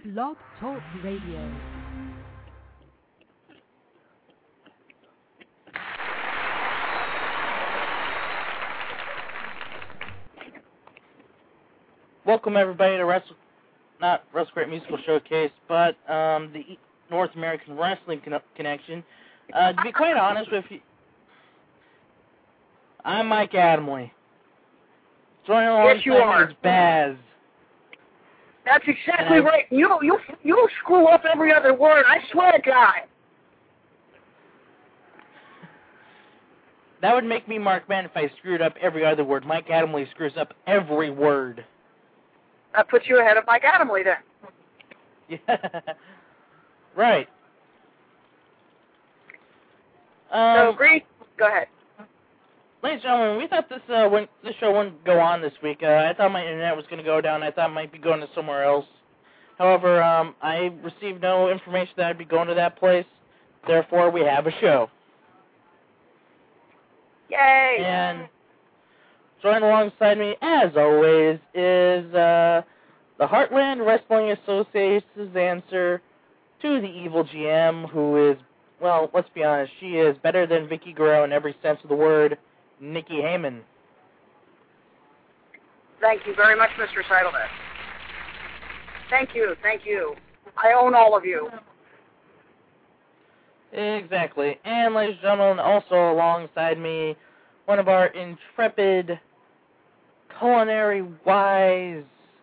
Blog Talk Radio. Welcome everybody to not Wrestle Great Musical Showcase, but the North American Wrestling Connection. To be quite honest with you, I'm Mike Adamley. Joining alongside me is Baz. That's exactly right. You screw up every other word. I swear to God. That would make me Mark Man if I screwed up every other word. Mike Adamley screws up every word. That puts you ahead of Mike Adamley then. Yeah. Right. So, agree? Go ahead. Ladies and gentlemen, we thought this show wouldn't go on this week. I thought my internet was going to go down. I thought it might be going to somewhere else. However, I received no information that I'd be going to that place. Therefore, we have a show. Yay! And joined alongside me, as always, is the Heartland Wrestling Association's answer to the evil GM, who is, well, let's be honest, she is better than Vicky Guerrero in every sense of the word, Nikki Heyman. Thank you very much, Mr. Seidelberg. Thank you. I own all of you. Exactly. And, ladies and gentlemen, also alongside me, one of our intrepid, culinary-wise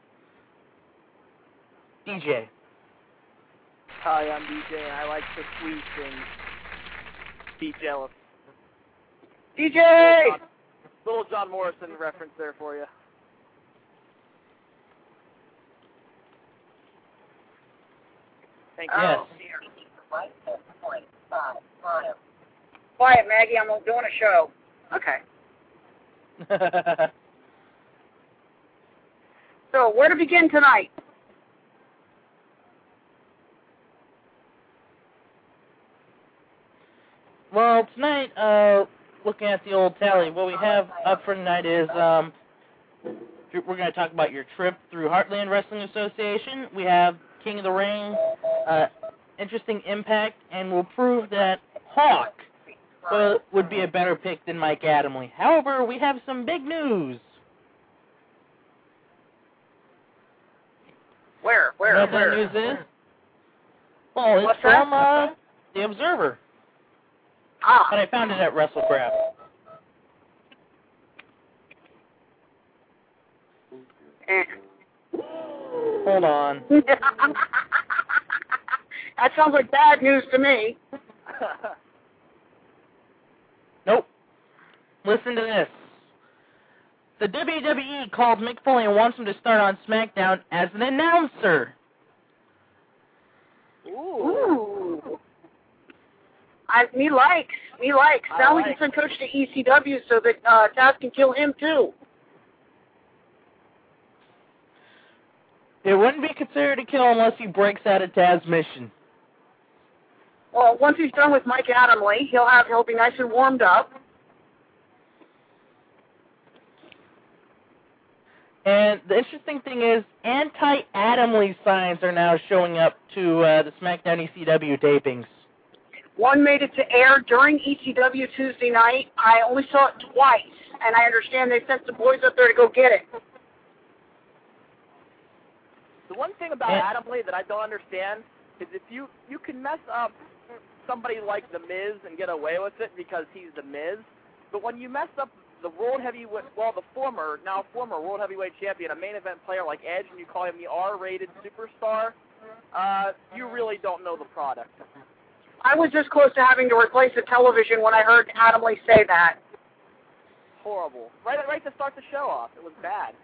DJ. Hi, I'm DJ, and I like the sweet things. Be jealous. DJ! Little John Morrison reference there for you. Thank you. Yes. Quiet, Maggie. I'm doing a show. Okay. So, where to begin tonight? Well, tonight, looking at the old tally, what we have up for tonight is we're going to talk about your trip through Heartland Wrestling Association. We have King of the Ring, interesting Impact, and we'll prove that Hawk would be a better pick than Mike Adamley. However, we have some big news. Where? You know what that news is? Well, it's from The Observer. Ah. But I found it at WrestleCraft. Hold on. That sounds like bad news to me. Nope. Listen to this. The WWE called Mick Foley and wants him to start on SmackDown as an announcer. Ooh. Me likes. Now we can send Coach to ECW so that Taz can kill him too. It wouldn't be considered a kill unless he breaks out of Taz's mission. Well, once he's done with Mike Adamley, he'll be nice and warmed up. And the interesting thing is, anti-Adamley signs are now showing up to the SmackDown ECW tapings. One made it to air during ECW Tuesday night. I only saw it twice, and I understand they sent some boys up there to go get it. The one thing about Adamley that I don't understand is if you can mess up somebody like The Miz and get away with it because he's The Miz, but when you mess up the former World Heavyweight Champion, a main event player like Edge, and you call him the R-rated superstar, you really don't know the product. I was this close to having to replace the television when I heard Adamley say that. Horrible. Right to start the show off. It was bad.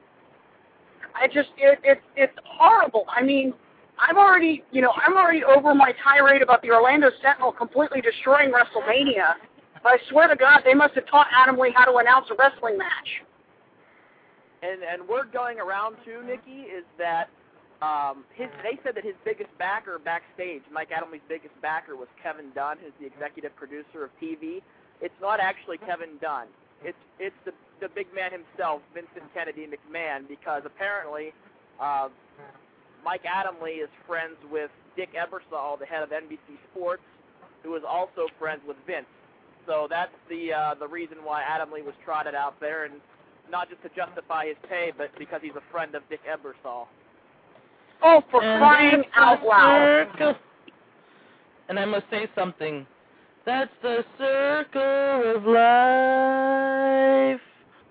It's horrible. I mean, I'm already over my tirade about the Orlando Sentinel completely destroying WrestleMania. But I swear to God, they must have taught Adamley how to announce a wrestling match. And word going around too, Nikki, is that they said that his biggest backer backstage, Mike Adamley's biggest backer, was Kevin Dunn, who's the executive producer of TV. It's not actually Kevin Dunn. It's the big man himself, Vincent Kennedy McMahon, because apparently Mike Adamle is friends with Dick Ebersol, the head of NBC Sports, who is also friends with Vince. So that's the reason why Adamle was trotted out there, and not just to justify his pay, but because he's a friend of Dick Ebersol. Oh, for crying out loud. And I must say something. That's the circle of life.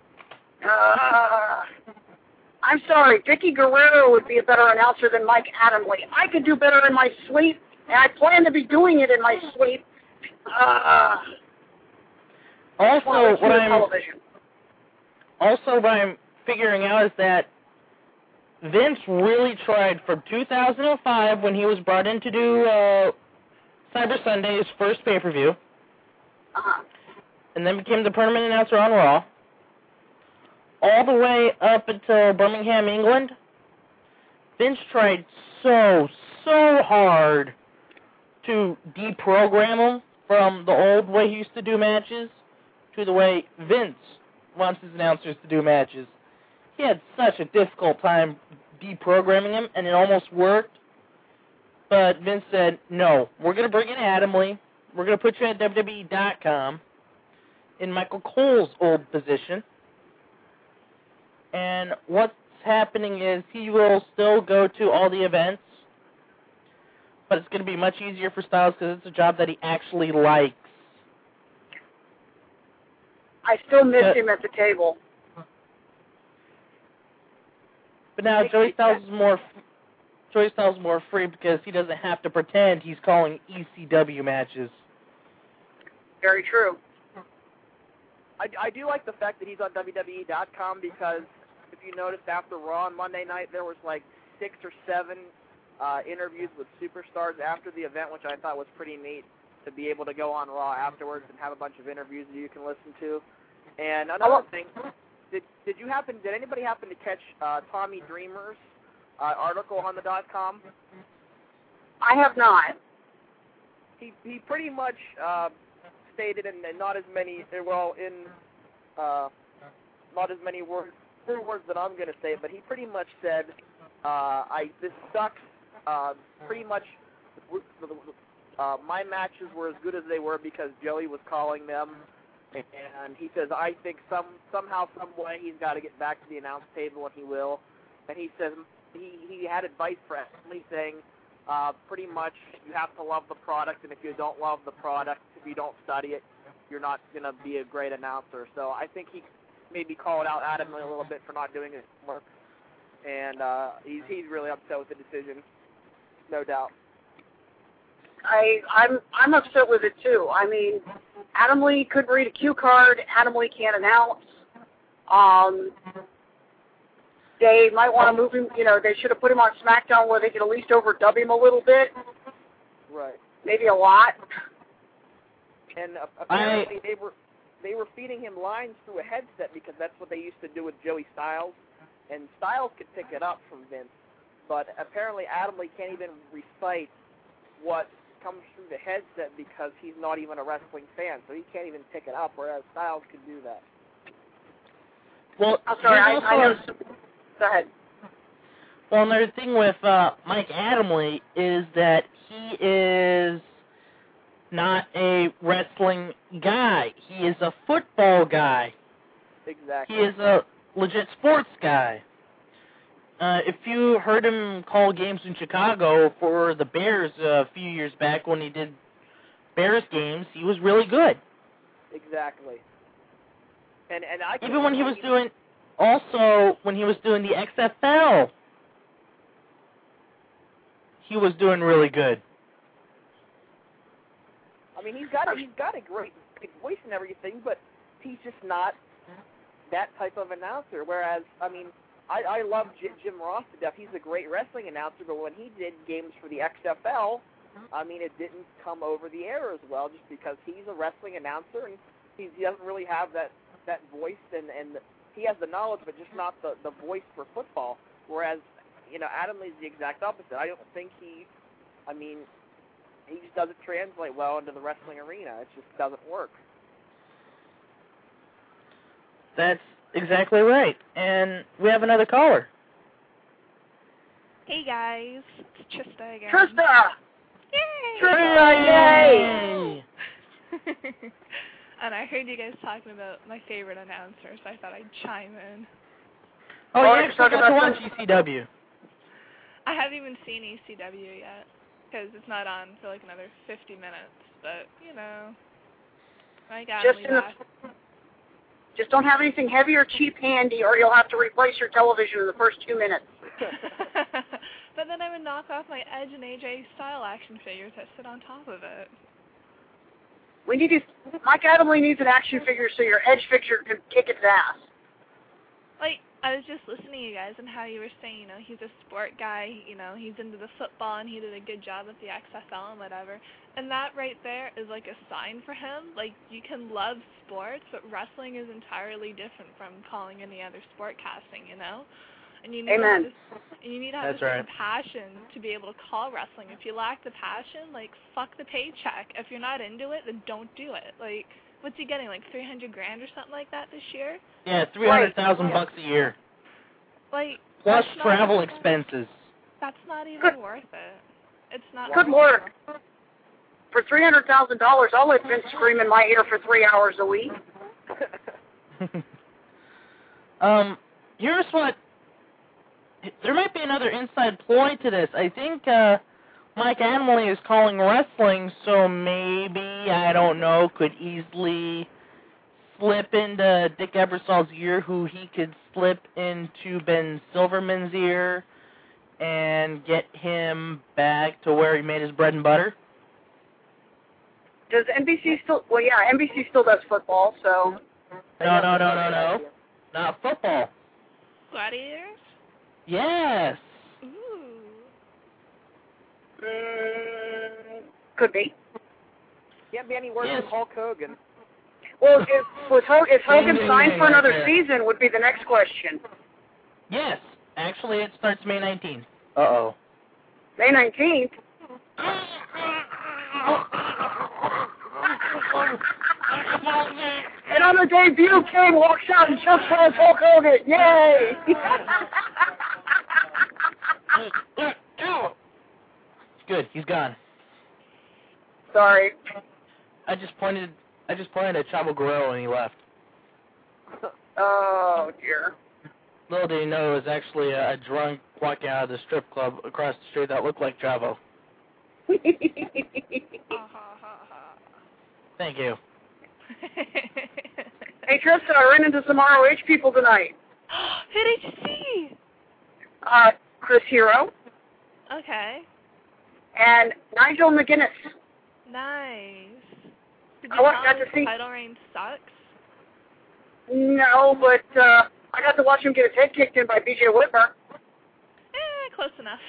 I'm sorry, Vicky Guerrero would be a better announcer than Mike Adamle. I could do better in my sleep, and I plan to be doing it in my sleep. Also, what I'm figuring out is that Vince really tried from 2005 when he was brought in to do Cyber Sunday's first pay-per-view, and then became the permanent announcer on Raw, all the way up until Birmingham, England. Vince tried so hard to deprogram him from the old way he used to do matches to the way Vince wants his announcers to do matches. He had such a difficult time deprogramming him, and it almost worked. But Vince said, no, we're going to bring in Adamle. We're going to put you at WWE.com in Michael Cole's old position. And what's happening is he will still go to all the events, but it's going to be much easier for Styles because it's a job that he actually likes. I still miss him at the table. But now Joey Styles is more free because he doesn't have to pretend he's calling ECW matches. Very true. I do like the fact that he's on WWE.com because if you noticed after Raw on Monday night, there was like 6 or 7 interviews with superstars after the event, which I thought was pretty neat to be able to go on Raw afterwards and have a bunch of interviews that you can listen to. And another thing, did anybody happen to catch Tommy Dreamer's article on the .com? I have not. He pretty much stated in not as many not as many words that I'm going to say, but he pretty much said, this sucks. Pretty much, my matches were as good as they were because Joey was calling them, and he says, I think somehow, some way, he's got to get back to the announce table, and he will. And he says he had advice for Ashley saying, pretty much, you have to love the product, and if you don't love the product, if you don't study it, you're not going to be a great announcer. So I think he maybe called out Adamle a little bit for not doing his work, and he's really upset with the decision, no doubt. I'm upset with it too. I mean, Adamle couldn't read a cue card. Adamle can't announce. They might want to move him. They should have put him on SmackDown where they could at least overdub him a little bit. Right. Maybe a lot. And apparently they were feeding him lines through a headset because that's what they used to do with Joey Styles, and Styles could pick it up from Vince. But apparently Adamle can't even recite what comes through the headset because he's not even a wrestling fan, so he can't even pick it up, whereas Styles could do that. Well, I'm sorry, I know. Go ahead. Well, another thing with Mike Adamle is that he is not a wrestling guy. He is a football guy. Exactly. He is a legit sports guy. If you heard him call games in Chicago for the Bears a few years back when he did Bears games, he was really good. Exactly. And even when he was doing, also when he was doing the XFL, he was doing really good. I mean, he's got a great voice and everything, but he's just not that type of announcer. Whereas, I mean, I love Jim Ross to death. He's a great wrestling announcer, but when he did games for the XFL, I mean, it didn't come over the air as well, just because he's a wrestling announcer and he doesn't really have that voice, and he has the knowledge, but just not the voice for football. Whereas, Adamle is the exact opposite. I don't think he just doesn't translate well into the wrestling arena. It just doesn't work. That's exactly right. And we have another caller. Hey guys, it's Trista again. Trista! Yay! Trista, yay! And I heard you guys talking about my favorite announcer, so I thought I'd chime in. Oh, Oh, you you're actually talking got to about watch ECW. I haven't even seen ECW yet, because it's not on for like another 50 minutes, but, you know, I got Just me in the back. Just don't have anything heavy or cheap handy, or you'll have to replace your television in the first 2 minutes. But then I would knock off my Edge and AJ style action figures that sit on top of it. We need to. Mike Adamle needs an action figure so your Edge figure can kick its ass. Like, I was just listening to you guys and how you were saying, you know, he's a sport guy, you know, he's into the football and he did a good job at the XFL and whatever. And that right there is like a sign for him. Like, you can love sports, but wrestling is entirely different from calling any other sport casting, you know? And you need Amen. you need to have That's this right. passion to be able to call wrestling. If you lack the passion, like, fuck the paycheck. If you're not into it, then don't do it. Like, what's he getting, like $300,000 or something like that this year? Yeah, $300,000 bucks a year. Like, Plus that's not- travel expenses. That's not even worth it. It's not. Good Lord. For $300,000, I'll let Vince scream in my ear for 3 hours a week. Here's what. There might be another inside ploy to this. I think Mike Adamle is calling wrestling, so maybe, I don't know, could easily slip into Dick Ebersol's ear, who he could slip into Ben Silverman's ear and get him back to where he made his bread and butter. Does NBC still? Well, yeah, NBC still does football, so. No. Not football. Gladiators? Yes. Ooh. Could be. Can't be any worse Yes. than Hulk Hogan. Well, if Hogan signed for another Right there. season, would be the next question. Yes. Actually, it starts May 19th. Uh-oh. May 19th. And on the debut, Kane walks out and jumps on Hulk Hogan. Yay! Good, he's gone. Sorry. I just pointed at Chavo Guerrero and he left. Oh dear. Little did he know it was actually a drunk walking out of the strip club across the street that looked like Chavo. Thank you. Hey Trista, I ran into some ROH people tonight. Who did you see? Chris Hero Okay. and Nigel McGuinness. Nice. Did I you got tell to him see- the title reign sucks? No, but I got to watch him get his head kicked in by B.J. Whitmer. Close enough.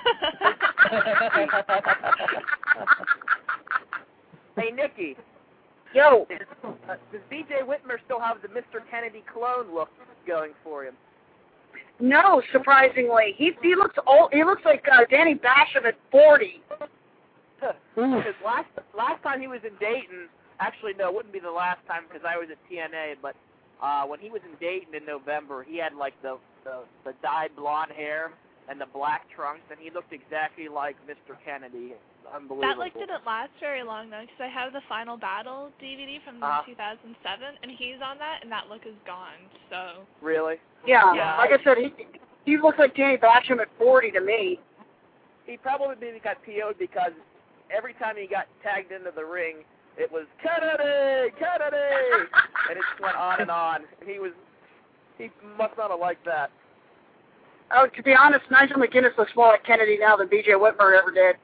Hey, Nikki, Yo, does B.J. Whitmer still have the Mr. Kennedy clone look going for him? no, surprisingly, he looks old. He looks like Danny Basham at 40. Because last time he was in Dayton, actually no, it wouldn't be the last time because I was at TNA, but when he was in Dayton in November, he had like the dyed blonde hair and the black trunks, and he looked exactly like Mr. Kennedy. Unbelievable. That look didn't last very long though, because I have the Final Battle DVD from 2007, and he's on that, and that look is gone. So. Really? Yeah, Yeah, like I said, he looks like Danny Basham at 40 to me. He probably maybe got PO'd because every time he got tagged into the ring, it was Kennedy, and it just went on and on. He must not have liked that. Oh, to be honest, Nigel McGuinness looks more like Kennedy now than B.J. Whitmer ever did.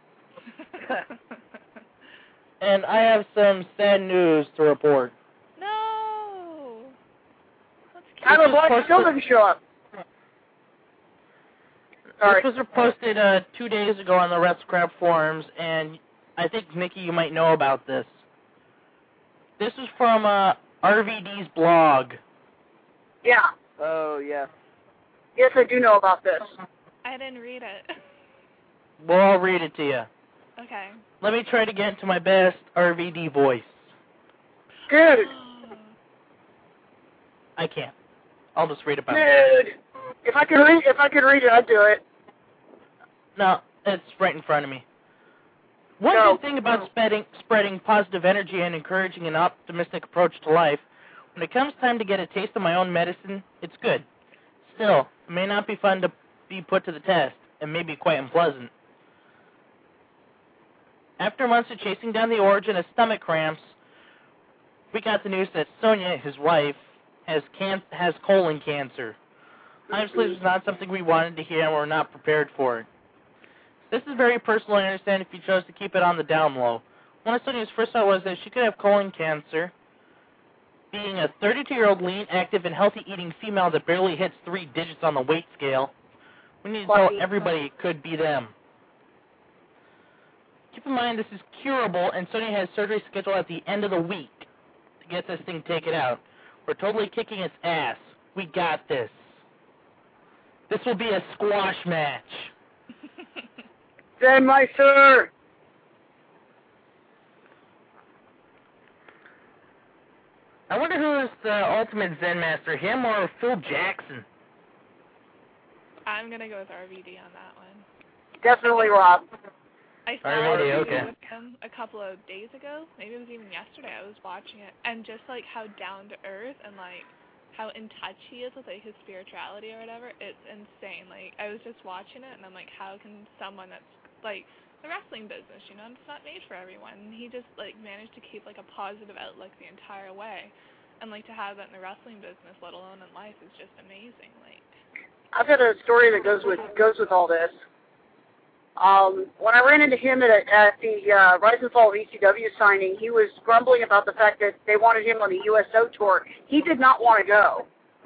And I have some sad news to report. No. Let's keep Tyler Black still didn't show up. Sorry. This was posted 2 days ago on the WrestleCrap forums, and I think, Nikki, you might know about this. This is from RVD's blog. Yeah. Oh, yes. Yes, I do know about this. I didn't read it. Well, I'll read it to you. Okay. Let me try to get into my best RVD voice. Dude. I can't. I'll just read about it. Dude. If I could read it, I'd do it. No, it's right in front of me. One good thing about spreading positive energy and encouraging an optimistic approach to life, when it comes time to get a taste of my own medicine, it's good. Still, it may not be fun to be put to the test, and may be quite unpleasant. After months of chasing down the origin of stomach cramps, we got the news that Sonia, his wife, has colon cancer. Obviously, this was not something we wanted to hear, and we're not prepared for it. This is very personal, I understand if you chose to keep it on the down low. One of Sonia's first thought was that she could have colon cancer. Being a 32-year-old lean, active, and healthy-eating female that barely hits 3 digits on the weight scale, we need to tell everybody it could be them. Keep in mind this is curable, and Sonia has surgery scheduled at the end of the week to get this thing taken out. We're totally kicking its ass. We got this. This will be a squash match. Zen Meister! I wonder who is the ultimate Zen master, him or Phil Jackson? I'm going to go with RVD on that one. Definitely Rob. I saw RVD, okay. with him a couple of days ago. Maybe it was even yesterday. I was watching it. And just, like, how down to earth and, like, how in touch he is with, like, his spirituality or whatever, it's insane. Like, I was just watching it, and I'm like, how can someone that's, like, the wrestling business, you know, it's not made for everyone. And he just, like, managed to keep, like, a positive outlook the entire way. And, like, to have that in the wrestling business, let alone in life, is just amazing. Like, I've got a story that goes with all this. When I ran into him at the Rise and Fall of ECW signing, he was grumbling about the fact that they wanted him on the USO tour. He did not want to go.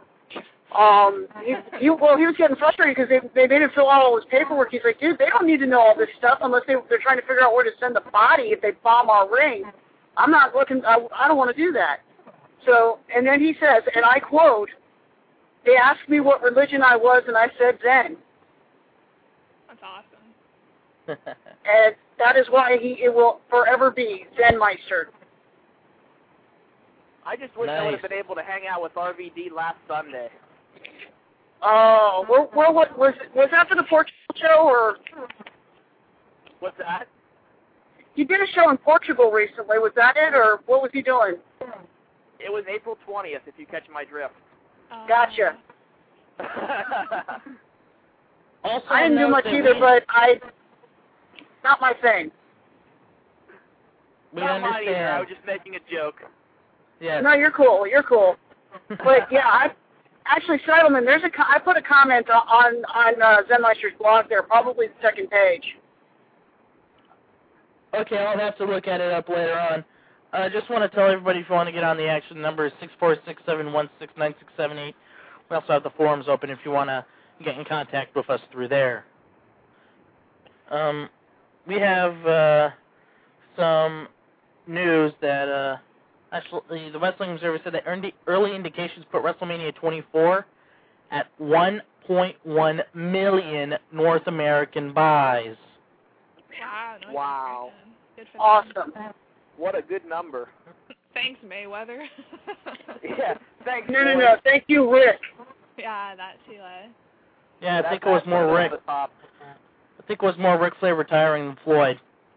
He was getting frustrated because they made him fill out all his paperwork. He's like, dude, they don't need to know all this stuff unless they're trying to figure out where to send the body if they bomb our ring. I'm not looking. I don't want to do that. So, and then he says, and I quote, "They asked me what religion I was, and I said Zen." that's awesome. And that is why it will forever be Zen Meister. I just wish I would have been able to hang out with RVD last Sunday. Oh, was that for the Portugal show, or? What's that? He did a show in Portugal recently. Was that it, or what was he doing? It was April 20th, if you catch my drift. Gotcha. Also, I didn't do much either, but not my thing. We Not understand. mine either. I was just making a joke. Yes. No, you're cool. You're cool. But yeah, actually, Seidelman, I put a comment on Zen Meister's blog there, probably the second page. Okay, I'll have to look at it up later on. I just want to tell everybody if you want to get on the action, the number is 646-716-9678. We also have the forums open if you want to get in contact with us through there. We have some news that actually the Wrestling Observer said that early indications put WrestleMania 24 at 1.1 million North American buys. Wow. Good for Awesome. them. What a good number. Thanks, Mayweather. Yeah, thanks. No. Thank you, Rick. Yeah, that too. Yeah, I think it was more Rick. I think it was more Ric Flair retiring than Floyd.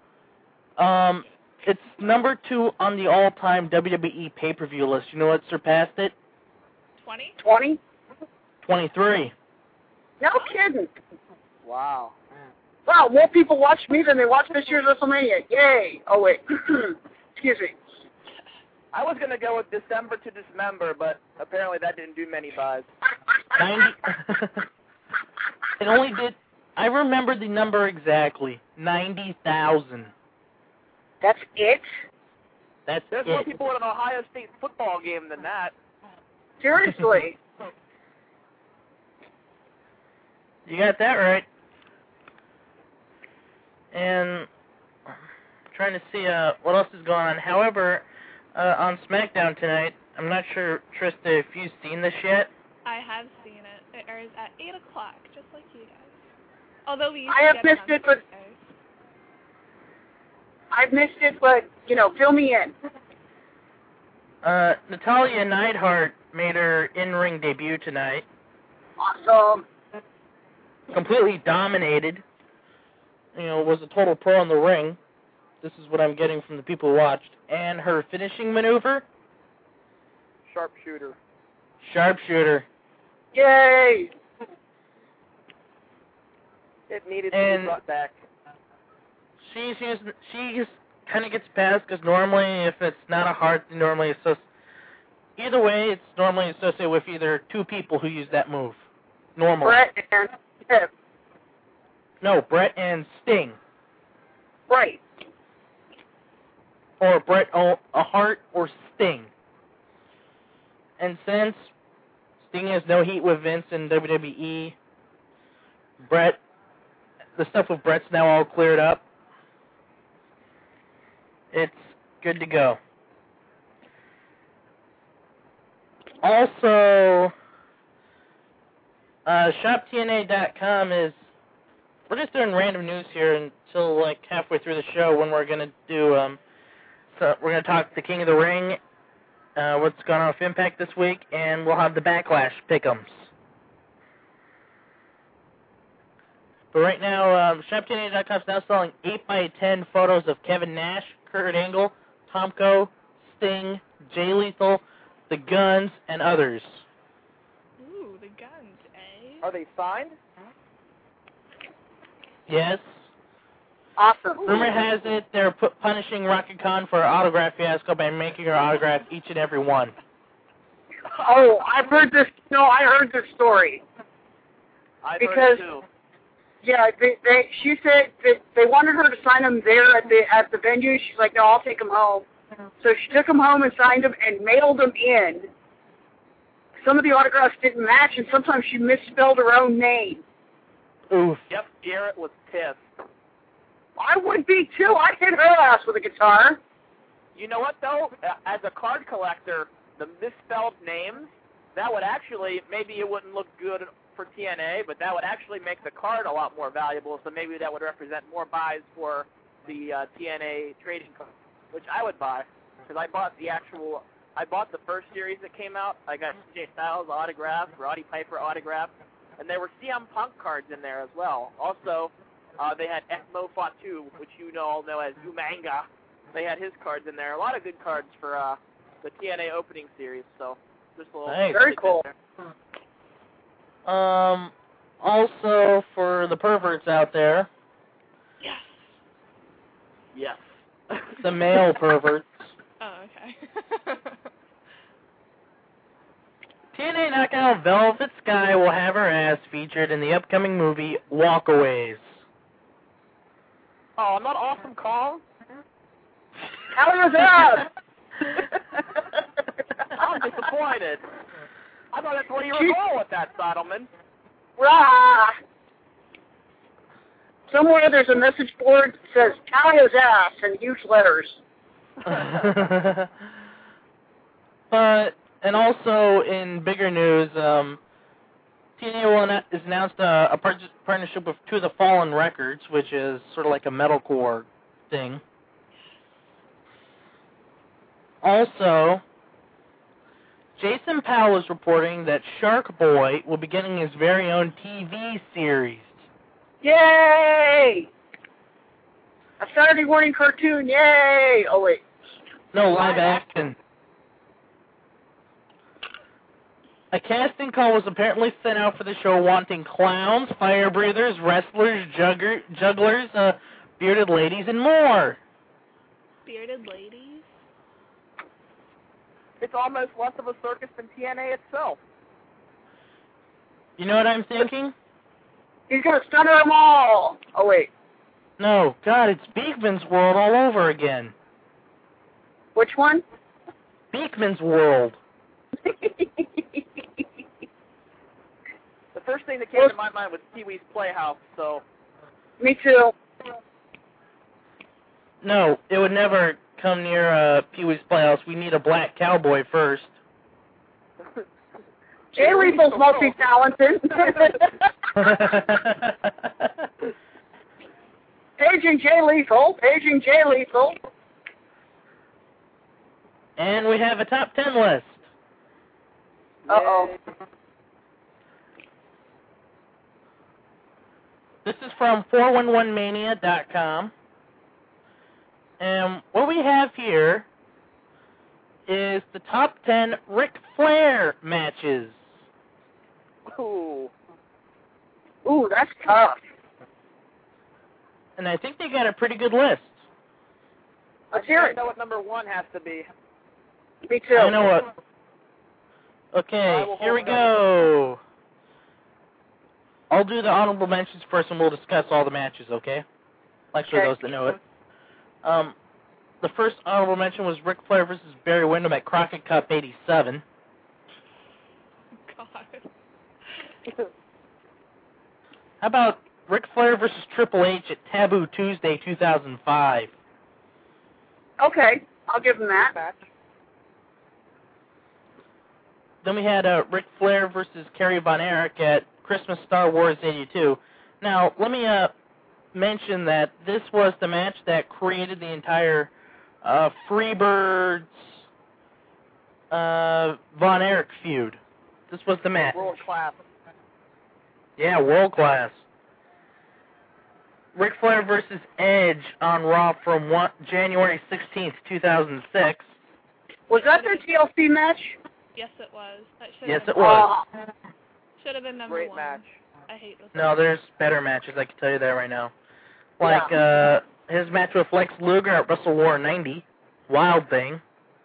It's number 2 on the all-time WWE pay-per-view list. You know what surpassed it? 20? 20? 23. No kidding. Wow. Wow, more people watched me than they watched this year's WrestleMania. Yay. Oh, wait. Excuse me. I was going to go with December to Dismember, but apparently that didn't do many buys. 90. It only did. I remember the number exactly. 90,000. That's it? That's There's it. more people at an Ohio State football game than that. Seriously. You got that right. And I'm trying to see what else is going on. However, on SmackDown tonight, I'm not sure, Trista, if you've seen this yet. I have seen it. It airs at 8 o'clock, just like you guys. Although we used I to have get missed it, but Thursdays. I've missed it, but, fill me in. Natalya Neidhart made her in-ring debut tonight. Awesome. Completely dominated. was a total pro in the ring. This is what I'm getting from the people who watched. And her finishing maneuver? Sharpshooter. Sharpshooter. Yay! It needed to be brought back. She kind of gets passed because normally if it's not a hard, normally either way, it's normally associated with either two people who use that move. Normally. Bret and Pip. No, Bret and Sting. Right. Or Bret Hart or Sting. And since Sting has no heat with Vince in WWE, the stuff with Bret's now all cleared up. It's good to go. Also, ShopTNA.com we're just doing random news here until like halfway through the show when we're going to do, we're going to talk the King of the Ring, what's going on with Impact this week, and we'll have the Backlash pick'ems. But right now, ShopTNA.com is now selling 8x10 photos of Kevin Nash, Kurt Angle, Tomko, Sting, Jay Lethal, The Guns, and others. Ooh, The Guns, eh? Are they signed? Yes. Awesome. Rumor has it they're punishing Rocket Khan for her autograph fiasco by making her autograph each and every one. Oh, I've heard this. No, I heard this story. I've heard it too. Yeah, she said that they wanted her to sign them there at the venue. She's like, no, I'll take them home. So she took them home and signed them and mailed them in. Some of the autographs didn't match, and sometimes she misspelled her own name. Oof. Yep, Garrett was pissed. I would be too. I'd hit her ass with a guitar. You know what, though? As a card collector, the misspelled names, that would actually, maybe it wouldn't look good for TNA, but that would actually make the card a lot more valuable, so maybe that would represent more buys for the TNA trading card, which I would buy, because I bought the first series that came out. I got CJ Styles autograph, Roddy Piper autograph, and there were CM Punk cards in there as well. Also, they had Ekmo Fatu, which you all know as Umanga. They had his cards in there. A lot of good cards for the TNA opening series, so just a little... Nice. Very cool. Also, for the perverts out there... Yes. Yes. The male perverts. Oh, okay. TNA Knockout Velvet Sky will have her ass featured in the upcoming movie Walkaways. Oh, not Awesome Kong? How was that? I'm disappointed. I thought that's where you were going with that, Sodelman. Rah! Somewhere there's a message board that says Talia's ass in huge letters. And also in bigger news, TNA has announced a partnership with To the Fallen Records, which is sort of like a metalcore thing. Also, Jason Powell is reporting that Shark Boy will be getting his very own TV series. Yay! A Saturday morning cartoon, yay! Oh, wait. No, live action. A casting call was apparently sent out for the show wanting clowns, fire breathers, wrestlers, jugglers, bearded ladies, and more. Bearded ladies? It's almost less of a circus than TNA itself. You know what I'm thinking? He's gonna stutter them all! Oh, wait. No, God, it's Beekman's World all over again. Which one? Beekman's World. The first thing that came to my mind was Pee-wee's Playhouse, so... Me too. No, it would never come near Pee-wee's Playhouse. We need a black cowboy first. Jay Lethal's multi-talented. Paging Jay Lethal. Paging Jay Lethal. And we have a top 10 list. Uh-oh. This is from 411mania.com. And what we have here is the top 10 Ric Flair matches. Ooh. Ooh, that's tough. And I think they got a pretty good list. Let's hear I it. know what number 1 has to be. Me too. I know what. Okay, here we go. I'll do the honorable mentions first, and we'll discuss all the matches, okay? Actually, Okay. those that know it. The first honorable mention was Ric Flair versus Barry Windham at Crockett Cup 87. God. How about Ric Flair versus Triple H at Taboo Tuesday 2005? Okay, I'll give him that. Match. Then we had Ric Flair versus Kerry Von Erich at Christmas Star Wars 82. Now, let me mention that this was the match that created the entire Freebirds Von Erich feud. This was the match. World class. Yeah, world class. Ric Flair versus Edge on Raw from January 16th, 2006. Was that their TLC match? Yes, it was. That should Yes, have it been, was. should have been number Great 1. match. I hate this. No, there's better matches, I can tell you that right now. Like, his match with Lex Luger at Wrestle War 90. Wild Thing.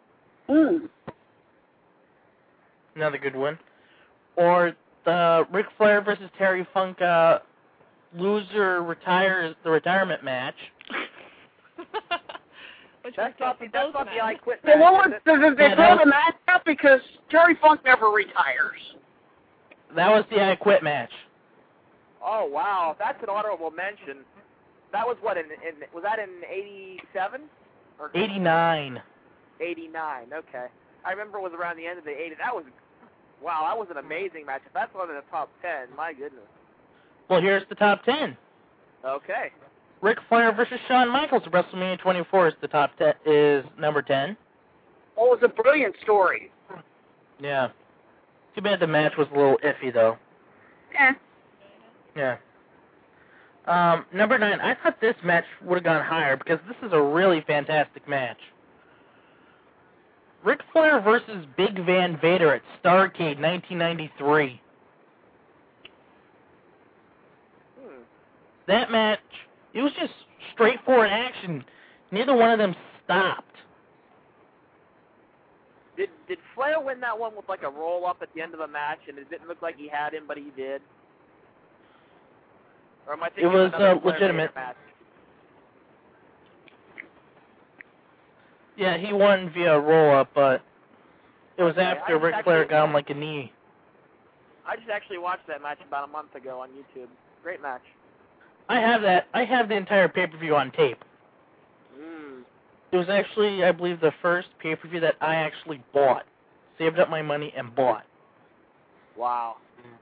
Another good one. Or the Ric Flair versus Terry Funk loser retires the retirement match. Which That's was not good the for both I men. Quit So match. what is was it? they Yeah, throw that the match out because Terry Funk never retires. That was the I Quit match. Oh wow, that's an honorable mention. That was what was that in 87 or 89. 89? Okay, I remember it was around the end of the 80s. That was an amazing match. If that's one of the top 10, my goodness. Well, here's the top 10. Okay. Ric Flair versus Shawn Michaels at WrestleMania 24 is the top 10, is number 10. Oh, it was a brilliant story. Yeah. Too bad the match was a little iffy, though. Eh. Yeah. Number 9, I thought this match would have gone higher because this is a really fantastic match. Ric Flair versus Big Van Vader at Starrcade 1993. That match, it was just straightforward action. Neither one of them stopped. Did Flair win that one with like a roll up at the end of the match, and it didn't look like he had him, but he did? Or am I thinking It was of another Flair legitimate. match? Yeah, he won via roll-up, but it was Okay, after I Ric just Flair actually- got him like a knee. I just actually watched that match about a month ago on YouTube. Great match. I have that. I have the entire pay-per-view on tape. It was actually, I believe, the first pay-per-view that I actually bought. Saved up my money and bought. Wow.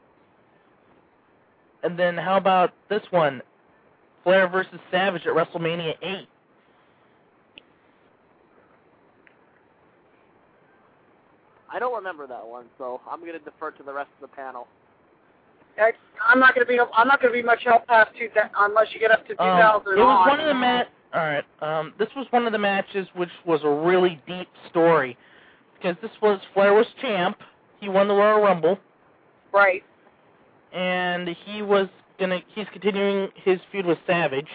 And then how about this one? Flair versus Savage at WrestleMania 8. I don't remember that one, so I'm going to defer to the rest of the panel. I'm not going to be much help past unless you get up to 2000. It was one of the Alright, this was one of the matches which was a really deep story. Because this was, Flair was champ. He won the Royal Rumble. Right. And he's continuing his feud with Savage.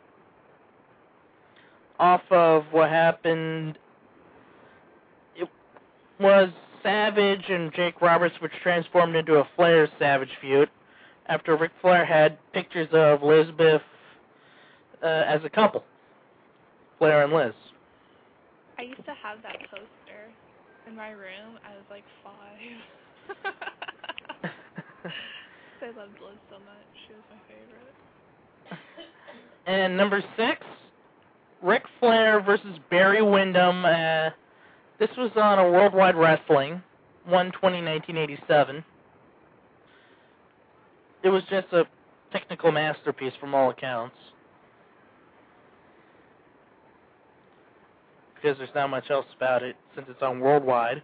Off of what happened, it was Savage and Jake Roberts, which transformed into a Flair Savage feud. After Ric Flair had pictures of Elizabeth as a couple. Flair and Liz. I used to have that poster in my room. I was like 5. I loved Liz so much. She was my favorite. And number 6, Ric Flair versus Barry Windham. This was on a Worldwide Wrestling, 1/20/1987. It was just a technical masterpiece from all accounts. Because there's not much else about it since it's on Worldwide.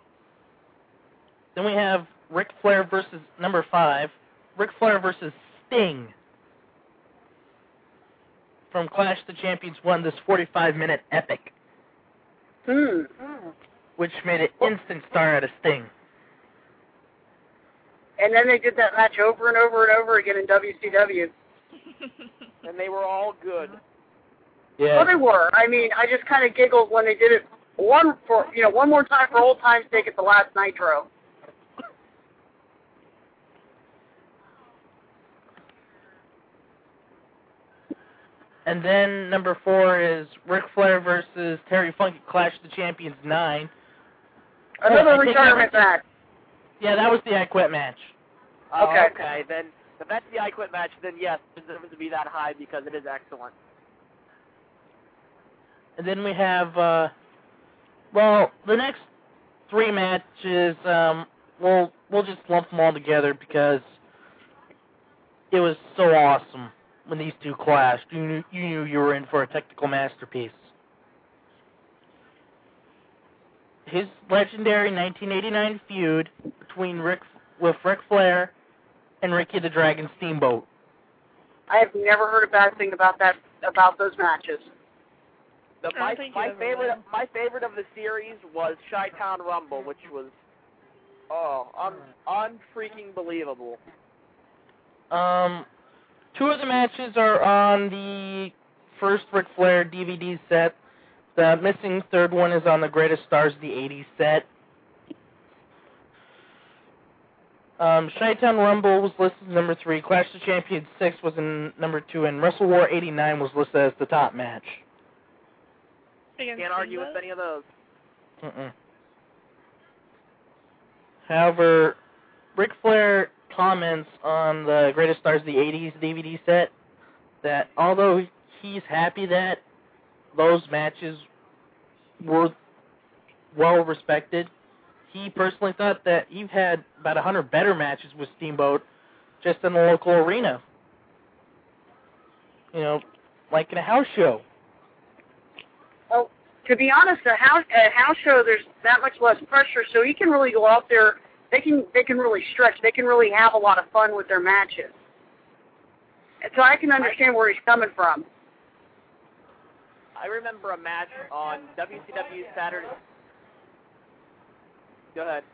Then we have Ric Flair versus number 5, Ric Flair versus Sting from Clash of the Champions won this 45-minute epic, which made an instant star out of Sting. And then they did that match over and over and over again in WCW. And they were all good. Yeah. Well, they were. I mean, I just kind of giggled when they did it one more time for old time's sake at the last Nitro. And then number 4 is Ric Flair versus Terry Funk at Clash of the Champions 9. Another retirement match. Yeah, that was the I Quit match. Oh, Okay. okay. Then if that's the I Quit match, then yes, it deserves to be that high because it is excellent. And then we have, the next 3 matches, we'll just lump them all together because it was so awesome when these two clashed. You knew you were in for a technical masterpiece. His legendary 1989 feud between Ric Flair and Ricky the Dragon Steamboat. I have never heard a bad thing about those matches. My favorite of the series was Chi-Town Rumble, which was unfreaking believable. 2 of the matches are on the first Ric Flair DVD set. The missing third one is on the Greatest Stars of the 80s set. Chi-Town Rumble was listed as number 3. Clash of Champions 6 was in number 2, and Wrestle War 89 was listed as the top match. Can't argue with any of those. However, Ric Flair comments on the Greatest Stars of the 80s DVD set that although he's happy that those matches were well respected, he personally thought that he had about 100 better matches with Steamboat just in the local arena. You know, like in a house show. Well, to be honest, at a house show, there's that much less pressure, so he can really go out there. They can really stretch. They can really have a lot of fun with their matches. And so I can understand where he's coming from. I remember a match on WCW Saturday. Go ahead.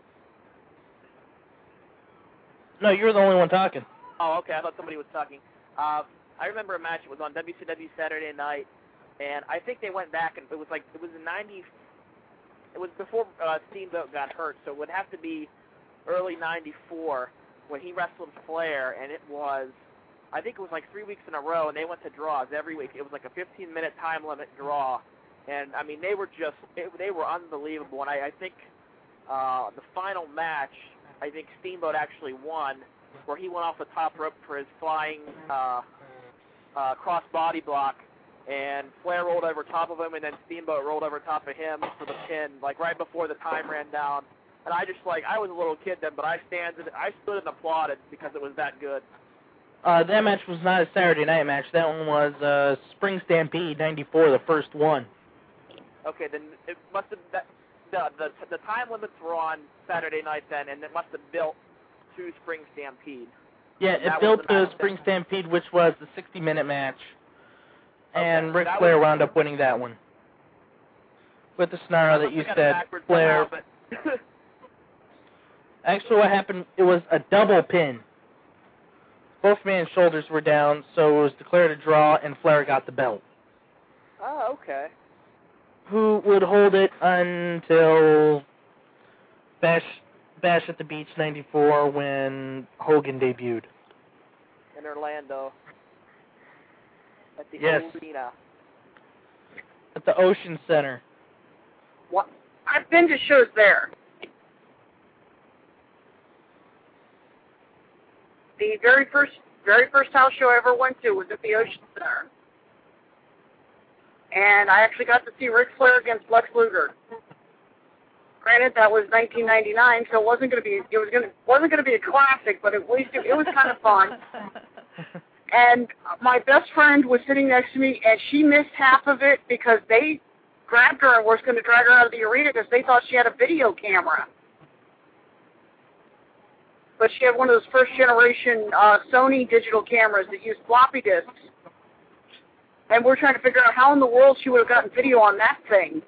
No, you're the only one talking. Oh, okay. I thought somebody was talking. I remember a match. It was on WCW Saturday night, and I think they went back and it was in 90. It was before Steamboat got hurt, so it would have to be early '94 when he wrestled Flair, and it was, I think it was like 3 weeks in a row, and they went to draws every week. It was like a 15-minute time limit draw, and I mean they were unbelievable. And I think the final match, I think Steamboat actually won, where he went off the top rope for his flying cross body block, and Flair rolled over top of him, and then Steamboat rolled over top of him for the pin, like right before the time ran down. And I was a little kid then, but I stood and applauded because it was that good. That match was not a Saturday night match. That one was Spring Stampede '94, the first one. Okay, then it must have the time limits were on Saturday night then, and it must have built to Spring Stampede. Yeah, it built to Spring Stampede, which was the 60-minute match, and Ric Flair wound up winning that one. With the scenario that you said, Flair. Actually, what happened, it was a double pin. Both men's shoulders were down, so it was declared a draw, and Flair got the belt. Oh, okay. Who would hold it until Bash at the Beach '94 when Hogan debuted. In Orlando. At the arena. At the Ocean Center. What? I've been to shows there. The very first house show I ever went to was at the Ocean Center. And I actually got to see Ric Flair against Lex Luger. Granted, that was 1999, so it wasn't going to be a classic, but at least it was kind of fun. And my best friend was sitting next to me, and she missed half of it because they grabbed her and was going to drag her out of the arena because they thought she had a video camera. but she had one of those first-generation Sony digital cameras that used floppy disks. And we're trying to figure out how in the world she would have gotten video on that thing.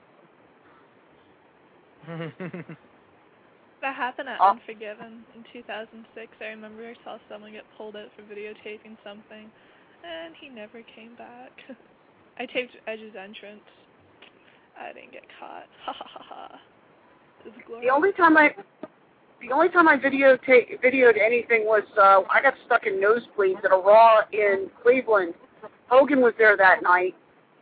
That happened at Unforgiven in 2006. I remember I saw someone get pulled out for videotaping something, and he never came back. I taped Edge's entrance. I didn't get caught. Ha ha ha ha. It was glorious. The only time I videoed anything was I got stuck in nosebleeds at a Raw in Cleveland. Hogan was there that night.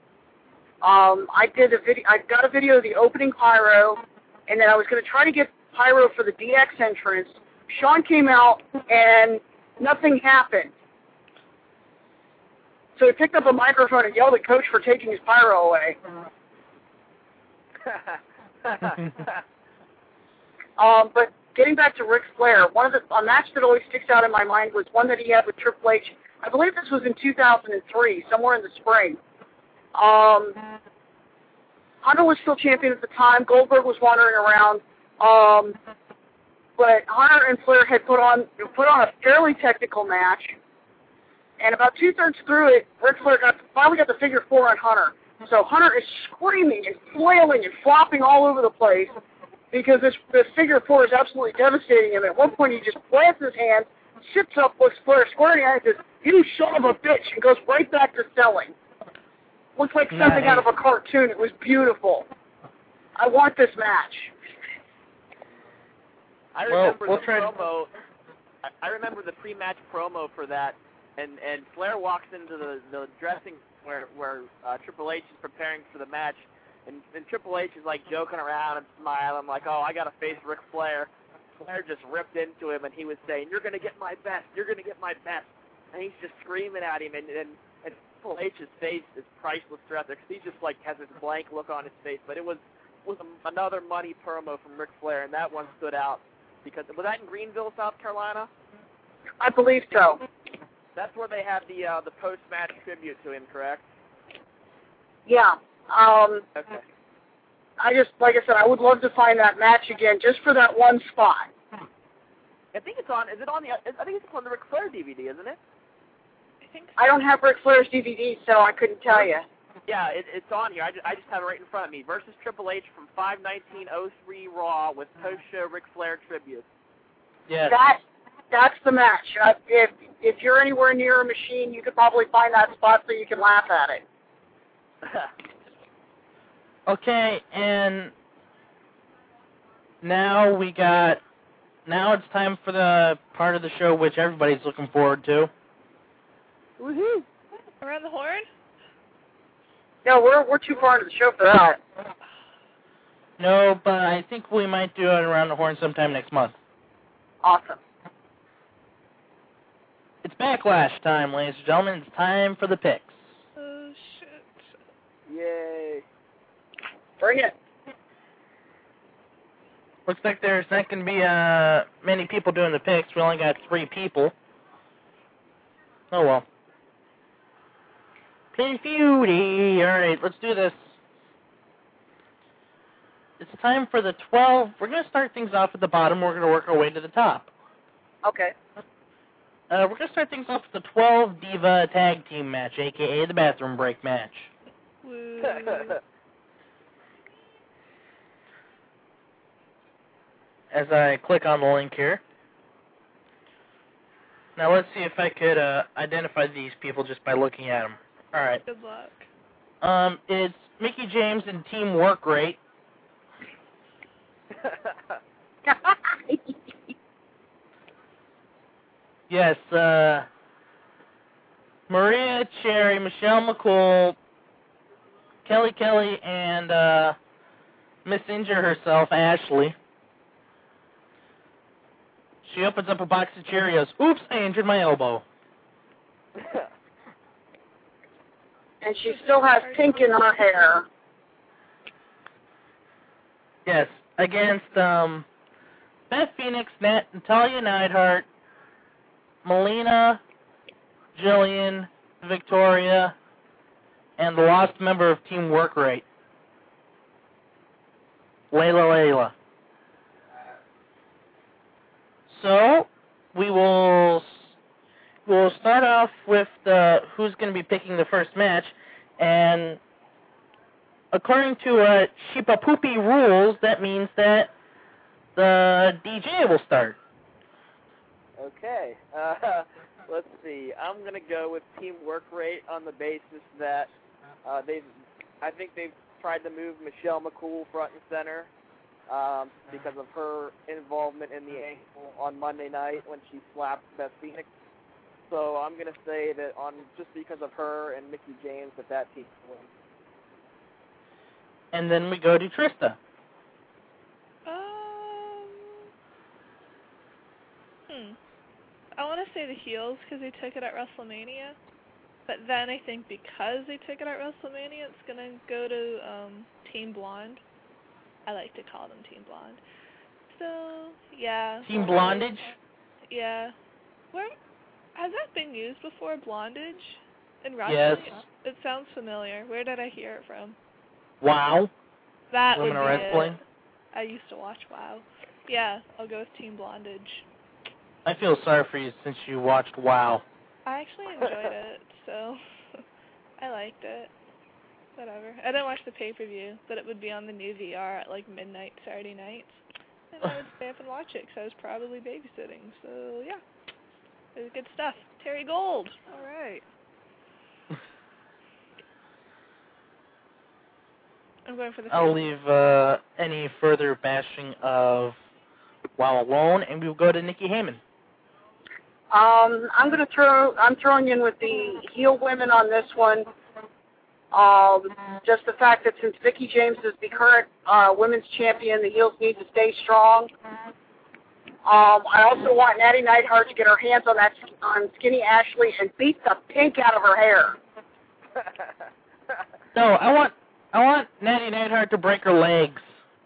I got a video of the opening pyro, and then I was going to try to get pyro for the DX entrance. Shawn came out, and nothing happened. So he picked up a microphone and yelled at Coach for taking his pyro away. But getting back to Ric Flair, a match that always sticks out in my mind was one that he had with Triple H. I believe this was in 2003, somewhere in the spring. Hunter was still champion at the time. Goldberg was wandering around. But Hunter and Flair had put on a fairly technical match. And about 2/3 through it, Ric Flair finally got the figure 4 on Hunter. So Hunter is screaming and flailing and flopping all over the place because this figure 4 is absolutely devastating him. At one point, he just plants his hand, sits up, looks Flair square in the eye, and says, "You son of a bitch," and goes right back to selling. Looks like something out of a cartoon. It was beautiful. I want this match. I remember the promo. I remember the pre-match promo for that, and Flair walks into the dressing where Triple H is preparing for the match, and Triple H is like joking around and smiling, like, "Oh, I got to face Ric Flair." Flair just ripped into him, and he was saying, "You're gonna get my best. You're gonna get my best," and he's just screaming at him, and Triple H's face is priceless throughout there because he just like has this blank look on his face. But it was another money promo from Ric Flair, and that one stood out because was that in Greenville, South Carolina? I believe so. That's where they had the post-match tribute to him, correct? Yeah. Okay. Like I said, I would love to find that match again just for that one spot. I think it's on. Is it on the? I think it's on the Ric Flair DVD, isn't it? I think so. I don't have Ric Flair's DVD, so I couldn't tell you. Yeah, it's on here. I just have it right in front of me. Versus Triple H from 5/19/03 Raw with post-show Ric Flair tribute. Yes. That's the match. If you're anywhere near a machine, you could probably find that spot so you can laugh at it. Okay, and now it's time for the part of the show which everybody's looking forward to. Woohoo! Around the horn? No, we're too far into the show for that. No, but I think we might do it around the horn sometime next month. Awesome. It's Backlash time, ladies and gentlemen. It's time for the picks. Oh, shit. Yay. Bring it. Looks like there's not going to be many people doing the picks. We only got 3 people. Oh, well. Feudy. All right, let's do this. It's time for the 12. We're going to start things off at the bottom. We're going to work our way to the top. Okay. We're going to start things off with the 12 Diva Tag Team match, a.k.a. the Bathroom Break match. Woo. As I click on the link here. Now let's see if I could identify these people just by looking at them. All right. Good luck. It's Mickie James and Team Work Rate. Yes, Maria Cherry, Michelle McCool, Kelly, and Miss Injure herself, Ashley. She opens up a box of Cheerios. Oops, I injured my elbow. And she still has pink in her hair. Yes, against Beth Phoenix, Natalya Neidhart, Melina, Jillian, Victoria, and the lost member of Team Work Rate, Layla. So, we'll start off with who's going to be picking the first match, and according to Sheepa Poopy rules, that means that the DJ will start. Okay. Let's see. I'm going to go with team work rate on the basis that I think they've tried to move Michelle McCool front and center because of her involvement in the angle on Monday night when she slapped Beth Phoenix. So I'm going to say that just because of her and Mickie James that team wins. And then we go to Trista. I want to say the heels because they took it at WrestleMania. But then I think because they took it at WrestleMania, it's going to go to Team Blonde. I like to call them Team Blonde. So, yeah. Team Blondage? Yeah. Has that been used before, blondage? In wrestling? Yes. It sounds familiar. Where did I hear it from? WoW. That Women would be wrestling. it. I used to watch WoW. Yeah, I'll go with Team Blondage. I feel sorry for you since you watched WoW. I actually enjoyed it, so I liked it. Whatever. I didn't watch the pay-per-view, but it would be on the new VR at like midnight Saturday nights. And I would stay up and watch it because I was probably babysitting. So, yeah. It was good stuff. Terry Gold. All right. I'm going for the I'll leave any further bashing of WoW alone, and we'll go to Nikki Heyman. I'm throwing in with the heel women on this one. Just the fact that since Mickie James is the current women's champion, the heels need to stay strong. I also want Natty Neidhart to get her hands on Skinny Ashley and beat the pink out of her hair. No, I want Natty Neidhart to break her legs.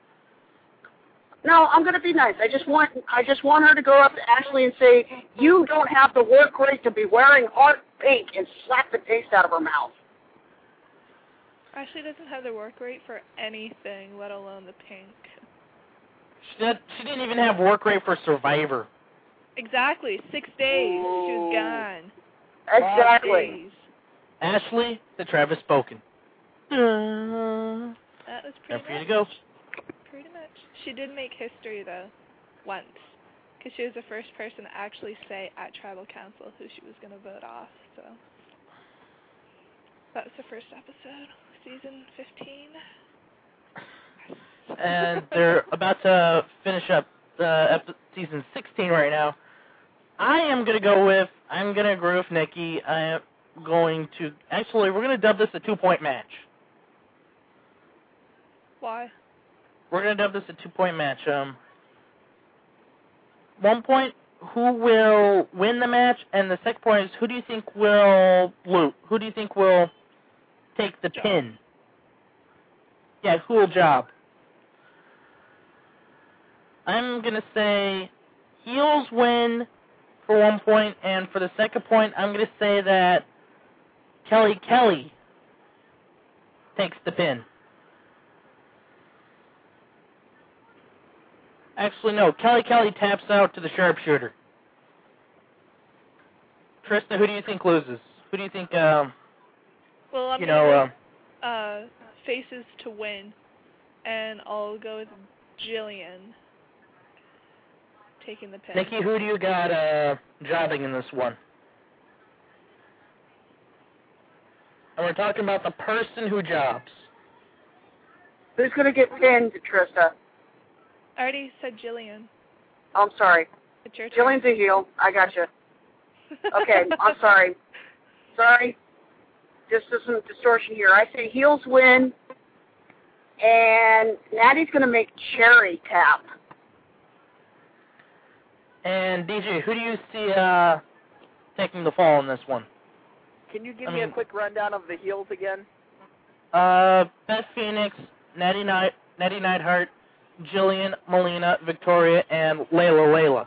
No, I'm going to be nice. I just want her to go up to Ashley and say, "You don't have the work rate to be wearing heart pink," and slap the taste out of her mouth. Ashley doesn't have the work rate for anything, let alone the pink. She didn't even have work rate for Survivor. Exactly. 6 days. She was gone. Exactly. Ashley, the Travis Spoken. That was pretty Time much. for you to go. Pretty much. She did make history, though, once. Because she was the first person to actually say at Tribal Council who she was going to vote off, so. That was the first episode, season 15. And they're about to finish up season 16 right now. I'm going to agree with Nikki. We're going to dub this a 2-point match. Why? We're going to dub this a 2-point match. 1 point, who will win the match? And the second point is, who do you think will loot? Who do you think will take the pin? Yeah, who will job? I'm going to say heels win for 1 point, and for the second point, I'm going to say that Kelly Kelly takes the pin. Actually, no. Kelly Kelly taps out to the sharpshooter. Trista, who do you think loses? Who do you think, well, I'm going faces to win, and I'll go with Jillian taking the pin. Nikki, who do you got jobbing in this one? And we're talking about the person who jobs. Who's going to get pinned, Trista? I already said Jillian. I'm sorry. It's your turn. Jillian's a heel. I got you. Okay, I'm sorry. Sorry. Just some distortion here. I say heels win, and Natty's going to make Cherry tap. And DJ, who do you see taking the fall in this one? Can you give me a quick rundown of the heels again? Beth Phoenix, Natty Neidhart, Jillian, Melina, Victoria, and Layla.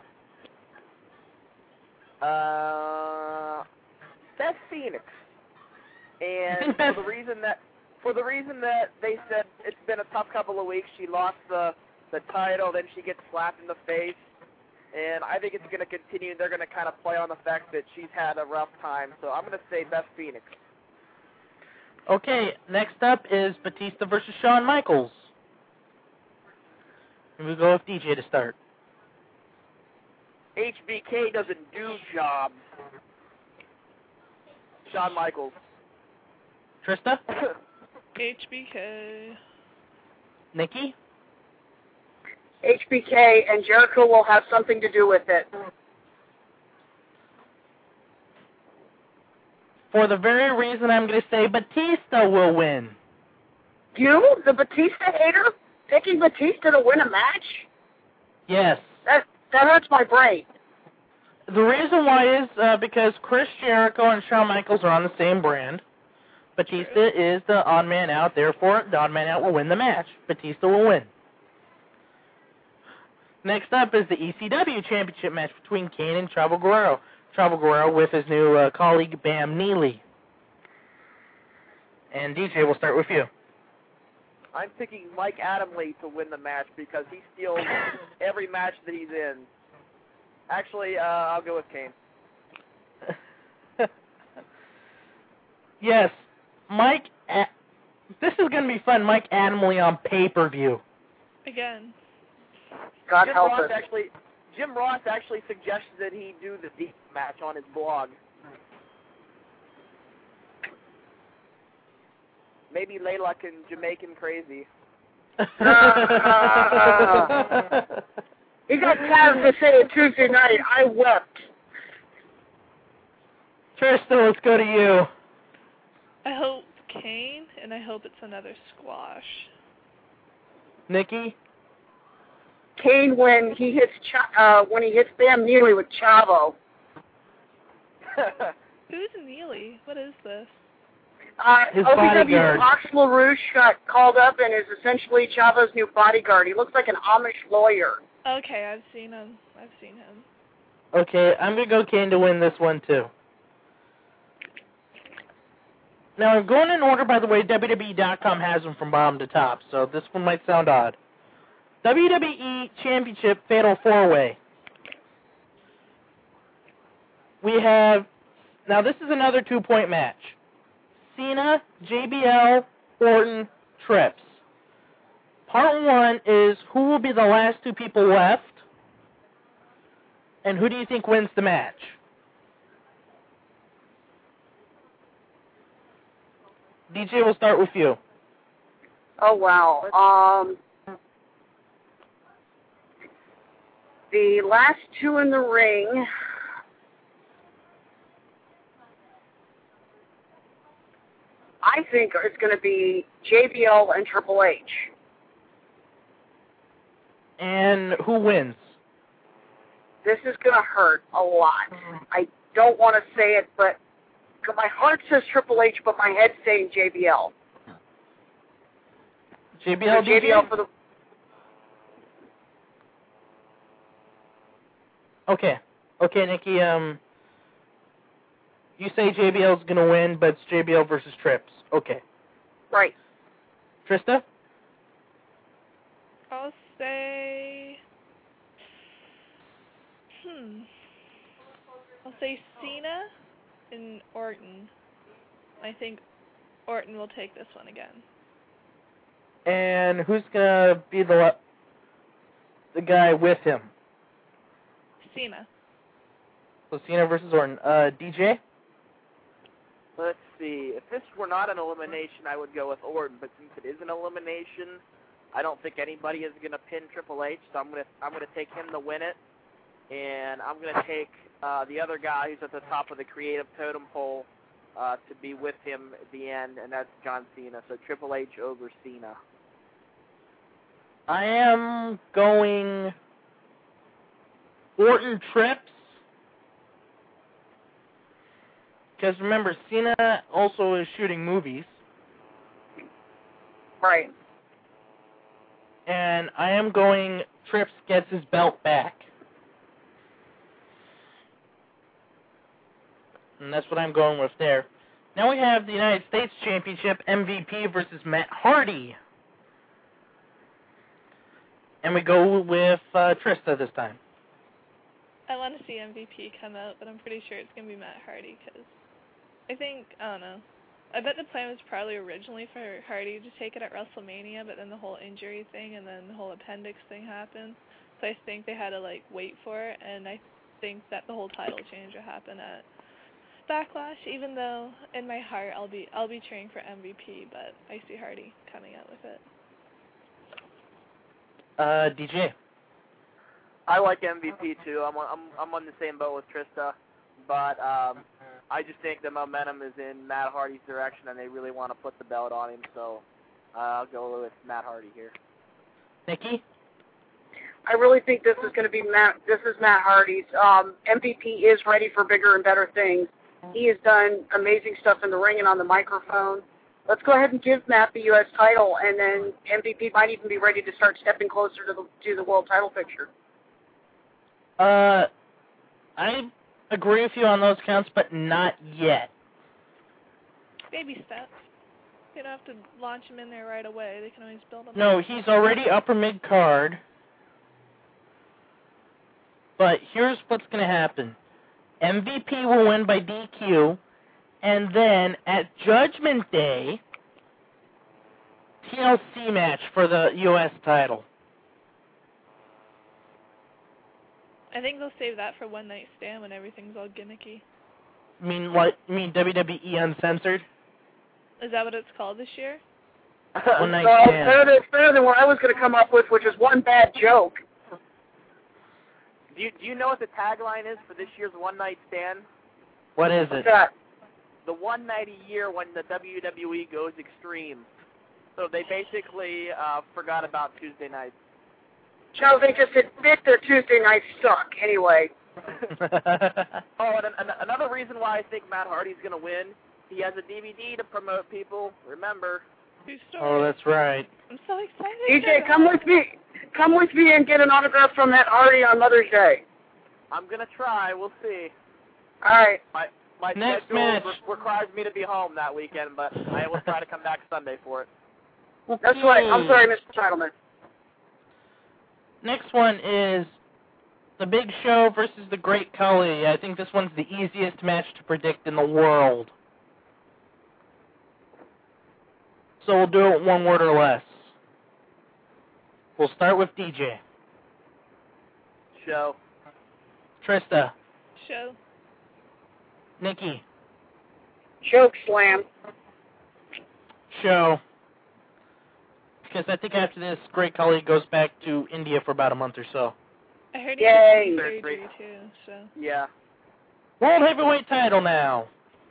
Beth Phoenix. And for the reason that they said it's been a tough couple of weeks, she lost the title, then she gets slapped in the face, and I think it's going to continue. They're going to kind of play on the fact that she's had a rough time. So I'm going to say Beth Phoenix. Okay, next up is Batista versus Shawn Michaels. And we'll go with DJ to start. HBK doesn't do jobs. Shawn Michaels. Trista? HBK. Nikki? HBK and Jericho will have something to do with it. For the very reason I'm going to say Batista will win. You, the Batista hater, picking Batista to win a match? Yes. That hurts my brain. The reason why is because Chris Jericho and Shawn Michaels are on the same brand. Batista is the odd man out, therefore the odd man out will win the match. Batista will win. Next up is the ECW Championship match between Kane and Chavo Guerrero. Chavo Guerrero with his new colleague Bam Neely. And DJ, we'll start with you. I'm picking Mike Adamle to win the match because he steals every match that he's in. Actually, I'll go with Kane. Yes, this is going to be fun. Mike Adamle on pay-per-view. Again. God help us. Jim Ross actually suggested that he do the deep match on his blog. Maybe Layla can Jamaican crazy. He got tired to say it Tuesday night. I wept. Trista, let's go to you. I hope Kane, and I hope it's another squash. Nikki? Kane when he hits Bam Neely with Chavo. Who's Neely? What is this? His OVW bodyguard. Ox LaRouche got called up and is essentially Chavo's new bodyguard. He looks like an Amish lawyer. Okay, I've seen him. Okay, I'm going to go Kane to win this one, too. Now, I'm going in order, by the way. WWE.com has them from bottom to top, so this one might sound odd. WWE Championship Fatal 4-Way. We have... Now, this is another 2-point match. Cena, JBL, Orton, Trips. Part 1 is who will be the last 2 people left, and who do you think wins the match? DJ, we'll start with you. Oh, wow. The last 2 in the ring... I think it's going to be JBL and Triple H. And who wins? This is going to hurt a lot. I don't want to say it, but my heart says Triple H, but my head's saying JBL. JBL, JBL for the... Okay, Nikki, you say JBL's going to win, but it's JBL versus Trips. Okay. Right. Trista? I'll say... I'll say Cena and Orton. I think Orton will take this one again. And who's going to be the guy with him? Cena. So Cena versus Orton. DJ? Let's see. If this were not an elimination, I would go with Orton. But since it is an elimination, I don't think anybody is going to pin Triple H. So I'm gonna take him to win it, and I'm gonna take the other guy who's at the top of the creative totem pole to be with him at the end, and that's John Cena. So Triple H over Cena. I am going Orton Trips. Because remember, Cena also is shooting movies. Right. And I am going Trips gets his belt back. And that's what I'm going with there. Now we have the United States Championship MVP versus Matt Hardy. And we go with Trista this time. I want to see MVP come out, but I'm pretty sure it's going to be Matt Hardy, because I don't know. I bet the plan was probably originally for Hardy to take it at WrestleMania, but then the whole injury thing and then the whole appendix thing happened. So I think they had to, wait for it, and I think that the whole title change will happen at Backlash, even though in my heart I'll be cheering for MVP, but I see Hardy coming out with it. DJ. I like MVP too. I'm on the same boat with Trista, but I just think the momentum is in Matt Hardy's direction, and they really want to put the belt on him. So I'll go with Matt Hardy here. Nikki. I really think this is going to be Matt Hardy's. MVP is ready for bigger and better things. He has done amazing stuff in the ring and on the microphone. Let's go ahead and give Matt the U.S. title, and then MVP might even be ready to start stepping closer to the world title picture. I agree with you on those counts, but not yet. Baby steps. You don't have to launch him in there right away. They can always build him. No, he's already upper mid-card. But here's what's going to happen. MVP will win by DQ, and then at Judgment Day, TLC match for the U.S. title. I think they'll save that for One Night Stand when everything's all gimmicky. You mean what? You mean WWE Uncensored? Is that what it's called this year? One Night So Stand. it's better than what I was going to come up with, which is one bad joke. Do you know what the tagline is for this year's One Night Stand? What is What's it? that? The one night a year when the WWE goes extreme. So they basically forgot about Tuesday nights. So they just admit their Tuesday nights suck anyway. Oh, and another reason why I think Matt Hardy's going to win, he has a DVD to promote people. Remember. True story. Oh, that's right. I'm so excited. DJ, come with me. Come with me and get an autograph from Matt Hardy on Mother's Day. I'm going to try. We'll see. All right. My Next schedule match. requires me to be home that weekend, but I will try to come back Sunday for it. That's right. I'm sorry, Mr. Titleman. Next one is the Big Show versus the Great Khali. I think this one's the easiest match to predict in the world. So we'll do it one word or less. We'll start with DJ. Show. Trista. Show. Nikki. Choke slam. Show. Because I think after this, Great Khali goes back to India for about a month or so. I heard Yay. he did surgery too, so. Yeah. World Heavyweight title now.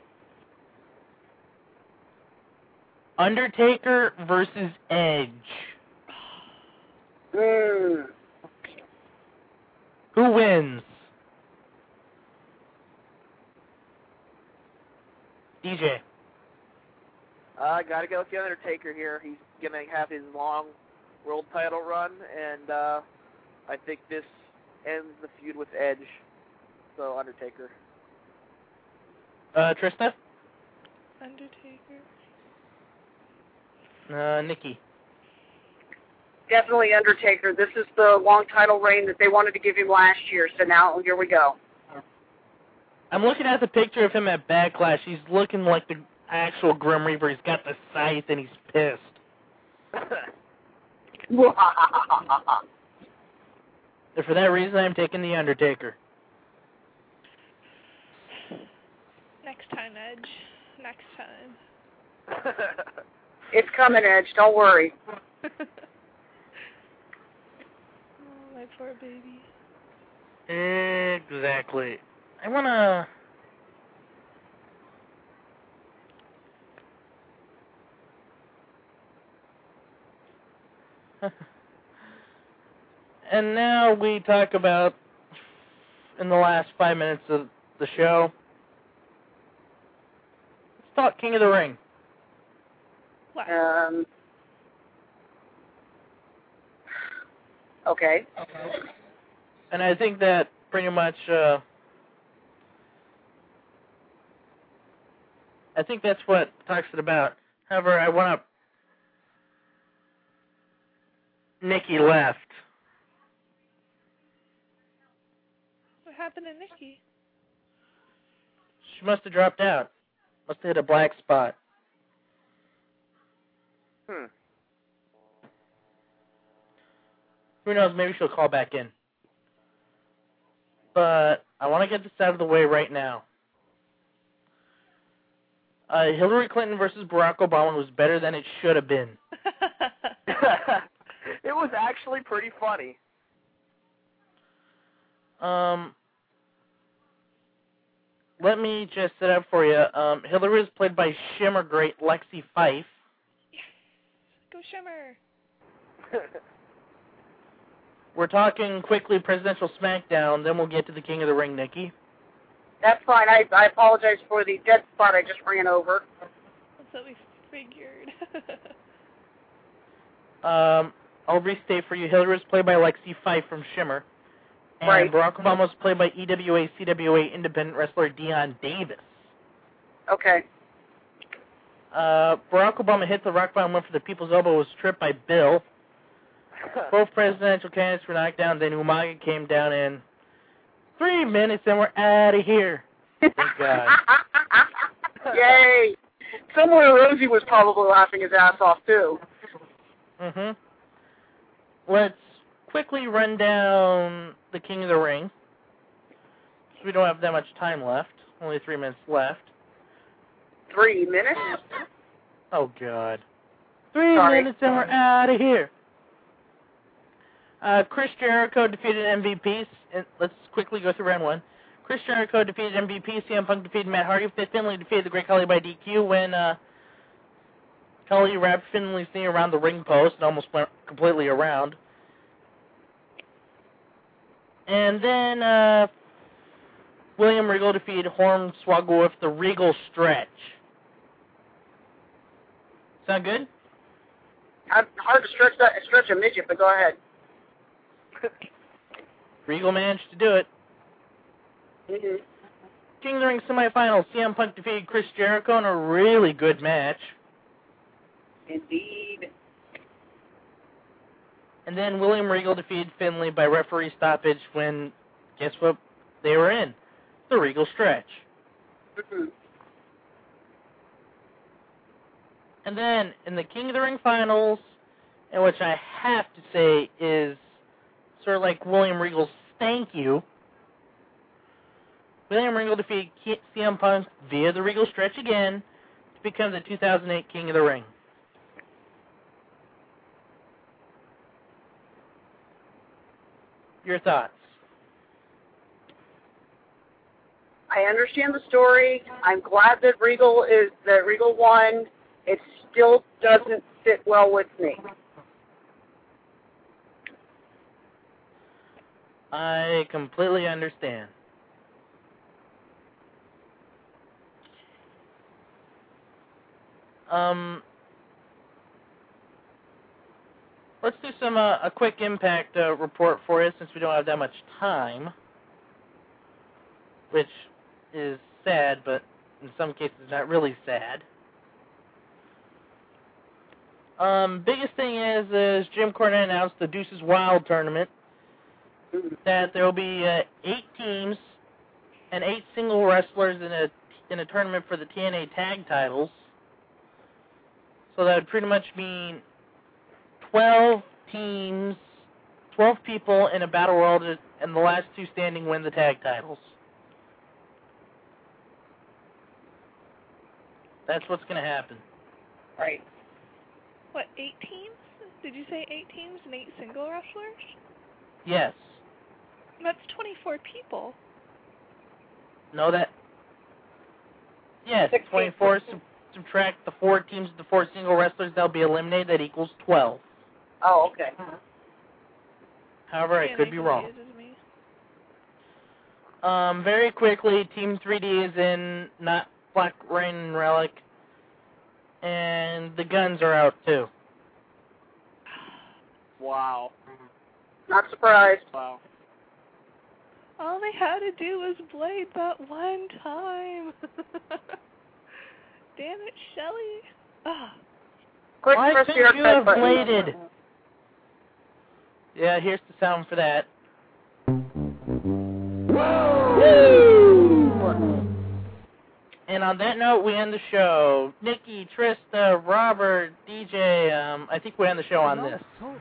Undertaker versus Edge. Who wins? DJ. I gotta go with the Undertaker here. He's gonna have his long world title run, and I think this ends the feud with Edge. So Undertaker. Trista. Undertaker. Nikki. Definitely Undertaker. This is the long title reign that they wanted to give him last year, so now here we go. I'm looking at the picture of him at Backlash. He's looking like the actual Grim Reaper. He's got the scythe and he's pissed. And for that reason, I'm taking the Undertaker. Next time, Edge. Next time. It's coming, Edge. Don't worry. Oh, my poor baby. Exactly. I wanna... And now we talk about, in the last 5 minutes of the show, let's talk King of the Ring. What? Okay. And I think that pretty much, I think that's what talks it about. However, I want to... Nikki left. What happened to Nikki? She must have dropped out. Must have hit a black spot. Who knows, maybe she'll call back in. But I want to get this out of the way right now. Hillary Clinton versus Barack Obama was better than it should have been. It was actually pretty funny. Let me just set up for you. Hillary is played by Shimmer great Lexi Fife. Yes! Go Shimmer! We're talking quickly Presidential Smackdown, then we'll get to the King of the Ring, Nikki. That's fine. I apologize for the dead spot I just ran over. That's what we figured. I'll restate for you. Hillary was played by Lexi Fife from Shimmer. And Right. Barack Obama was played by EWA, CWA independent wrestler Dion Davis. Okay. Barack Obama hit the rock bottom, went for the people's elbow, was tripped by Bill. Both presidential candidates were knocked down, then Umaga came down in 3 minutes and we're out of here. Thank God. Yay! Somewhere Rosie was probably laughing his ass off, too. Let's quickly run down the King of the Ring. We don't have that much time left. Only 3 minutes left. 3 minutes? Oh, God. 3 Sorry. minutes and we're out of here. Chris Jericho defeated MVP. Let's quickly go through round one. Chris Jericho defeated MVP. CM Punk defeated Matt Hardy. Finlay defeated the Great Khali by DQ when Khali wrapped Finlay's knee around the ring post and almost went completely around. And then William Regal defeated Hornswoggle with the Regal Stretch. Sound good? Hard to stretch a midget, but go ahead. Regal managed to do it. Mm-hmm. King of the Ring semifinals. CM Punk defeated Chris Jericho in a really good match. Indeed. And then William Regal defeated Finlay by referee stoppage when, guess what they were in? The Regal Stretch. Mm-hmm. And then in the King of the Ring finals, and which I have to say is sort of like William Regal's thank you, William Regal defeated CM Punk via the Regal Stretch again to become the 2008 King of the Ring. Your thoughts? I understand the story. I'm glad that Regal won. It still doesn't sit well with me. I completely understand. Let's do some a quick Impact report for you since we don't have that much time, which is sad, but in some cases not really sad. Biggest thing is Jim Cornette announced the Deuces Wild tournament, that there will be 8 teams and 8 single wrestlers in a tournament for the TNA tag titles. So that would pretty much mean 12 teams, 12 people in a battle royal, and the last 2 standing win the tag titles. That's what's going to happen. Right. What, 8 teams? Did you say 8 teams and 8 single wrestlers? Yes. That's 24 people. No, that... Yes, 16. 24. Subtract the 4 teams, the 4 single wrestlers that'll be eliminated. That equals 12. Oh, okay. However, I could be wrong. Very quickly, Team 3D is in, not Black Rain and Relic, and the Guns are out too. Wow. Not surprised. Wow. All they had to do was blade that one time. Damn it, Shelly. Ah. Quick Why press couldn't the you arcade have button. bladed? Yeah, here's the sound for that. Well, And on that note, we end the show. Nikki, Trista, Robert, DJ, I think we end the show on this.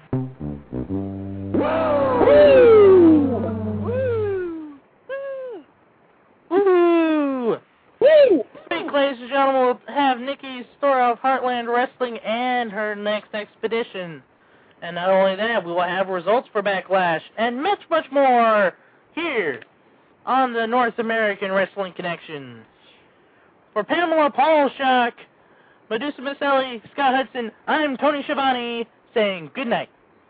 Woo! This week, ladies and gentlemen, we'll have Nikki's story of Heartland Wrestling and her next expedition. And not only that, we will have results for Backlash and much, much more here on the North American Wrestling Connection. For Pamela Paulshock, Medusa Maselli, Scott Hudson, I'm Tony Schiavone saying good night.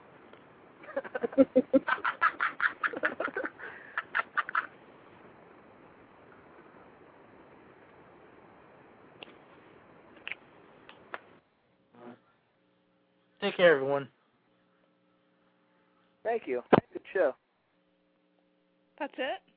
Take care, everyone. Thank you. Good show. That's it?